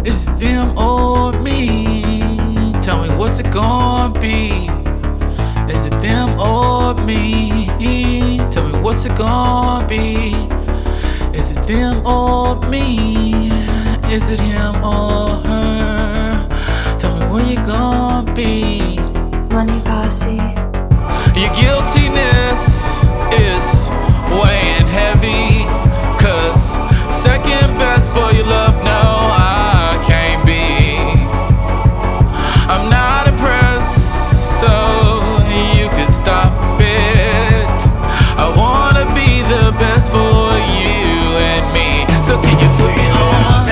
Is it them or me? Tell me what's it gonna be? Is it them or me? Tell me what's it gonna be? Is it them or me? Is it him or her? Tell me where you gonna be? Money Posse. Your guiltiness is weighing heavy, 'cause second best for your love, no, I can't be. I'm not impressed, so you can stop it. I wanna be the best for you and me, so can you put me on?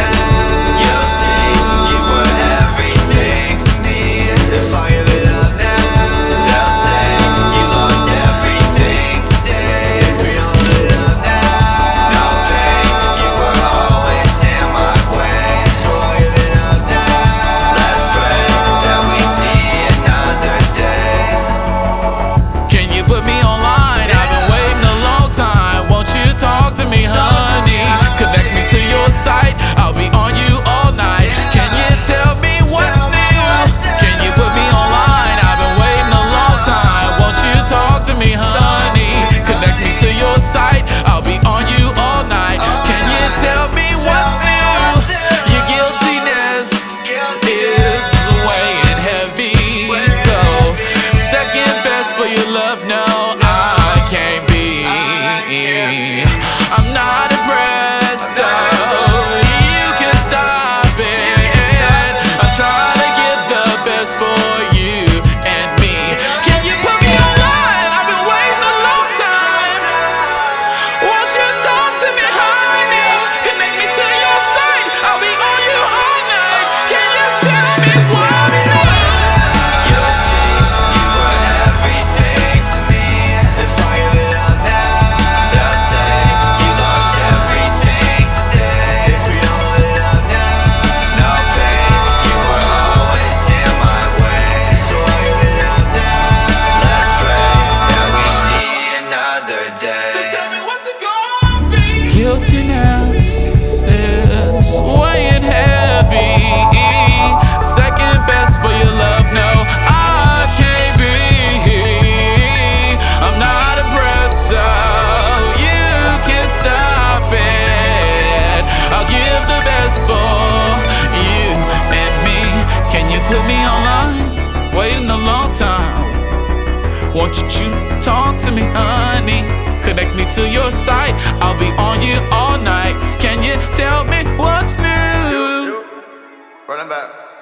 Put me online, I've been waiting a long time. Won't you talk to me, honey? Connect me to your site, I'll be on you all night. Can you tell me what's new? Can you put me online? I've been waiting a long time. Won't you talk to me, honey? Connect me to your site, I'll be on you all night. Can you tell me what's new? Your guiltiness is weighing heavy, though. Second best for your love, no, I'm not impressed, so you can stop it. I'm trying to give the best for you and me. Can you put me online? I've been waiting a long time. Won't you talk to me, honey? Connect me to your site, I'll be on you all night. Can you tell me what's new? Guiltiness is weighing heavy. Second best for your love, no, I can't be. I'm not impressed, so you can stop it. I'll give the best for you and me. Can you put me online? Waiting a long time. Won't you talk to me, honey? Connect me to your site, I'll be on you all night. Can you tell me what's new? Run it back.